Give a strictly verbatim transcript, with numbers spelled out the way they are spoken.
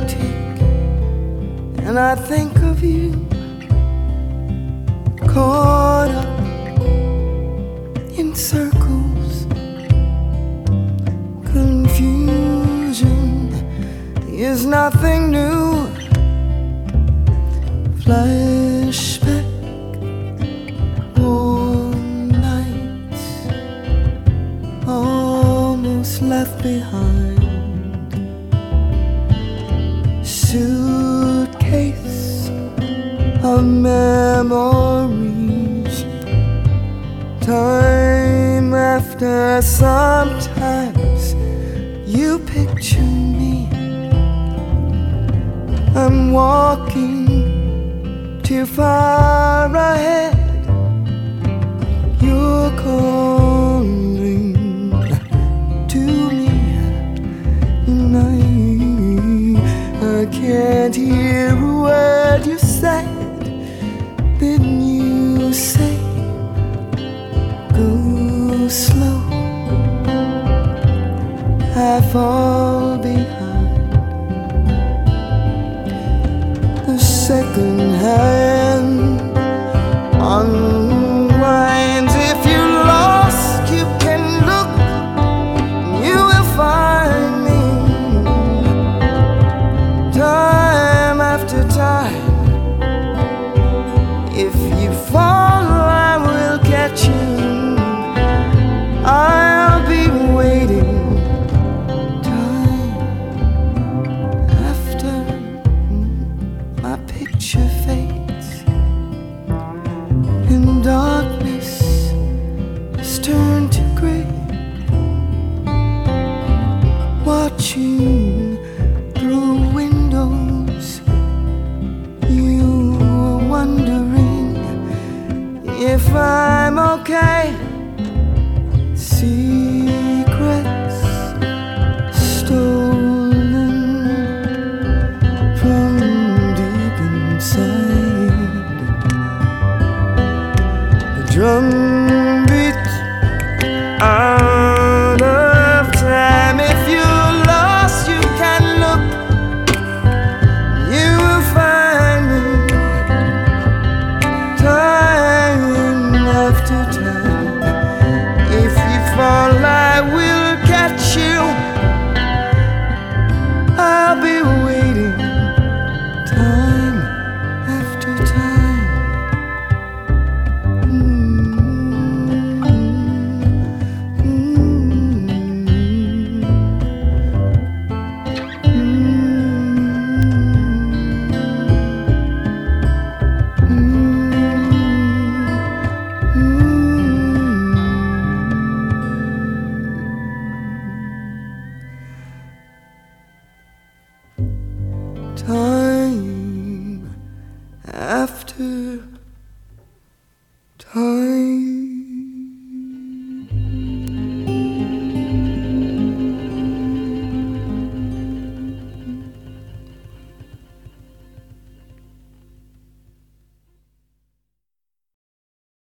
tick, and I think of you caught up in circles. Confusion is nothing new. Flashback, warm nights almost left behind. Suitcase of memories. Time after, sometimes you picture me. I'm walking too far ahead. You're calling to me, and I, I can't hear a word you said. Then you say, go slow. I fall behind. The second hand unwinds. If you're lost, you can look, you will find me. Time after time. If you fall, I will catch you. I'll be waiting. Time after my picture fades and darkness has turned to gray. Watching through windows, you were wondering if I'm okay. Secrets stolen from deep inside. The drum beats out of time. If you're lost, you can look, you will find me. Time after time. If you fall, I will catch you. I'll be waiting. Time after time. Mm-hmm. Time after